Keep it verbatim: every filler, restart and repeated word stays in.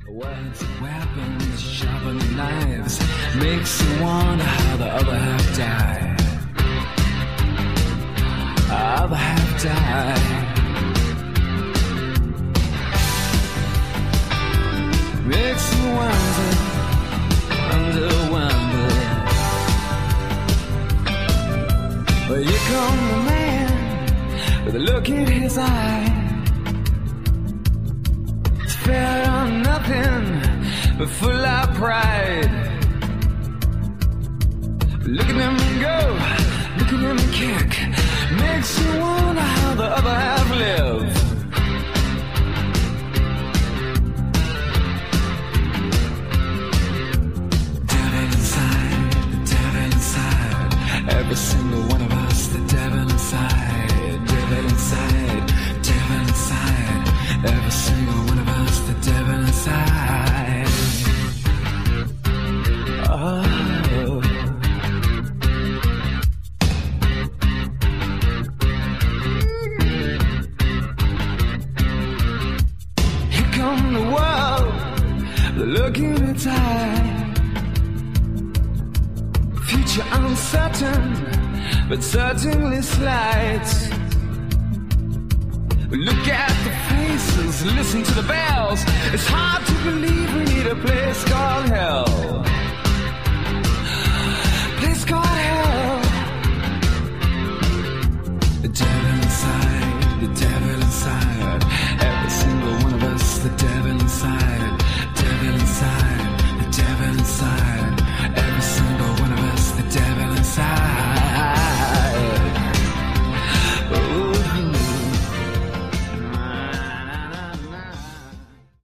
Words and weapons, sharpened knives, makes you wonder how the other half died. Other half died. Makes you wonder, wonder, wonder. Well, here come the man with a look in his eye. It's fair on nothing, but full of pride. Look at him go, look at him kick. Makes you wonder how the other half live. Every single one of us, the devil inside, devil inside, devil inside. Every single one of us, the devil inside. Oh. Here come the world, the look in its eye. Future uncertain, but certainly slight. Look at the faces, listen to the bells. It's hard to believe we need a place